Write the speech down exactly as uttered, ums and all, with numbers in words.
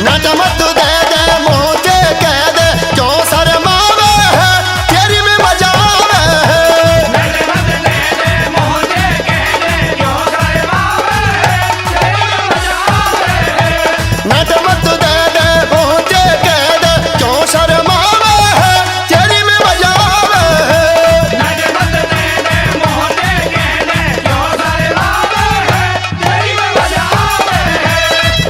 नट मत दे दे मुझे कह दे क्यों शर्मावे है तेरी में मजा आवे है। नट मत दे दे मुझे कह दे क्यों शर्मावे है तेरी में मजा आवे है। नट मत दे दे मुझे कह दे क्यों शर्मावे है तेरी में मजा आवे है। नट मत दे दे मुझे कह दे क्यों शर्मावे है तेरी में मजा आवे है।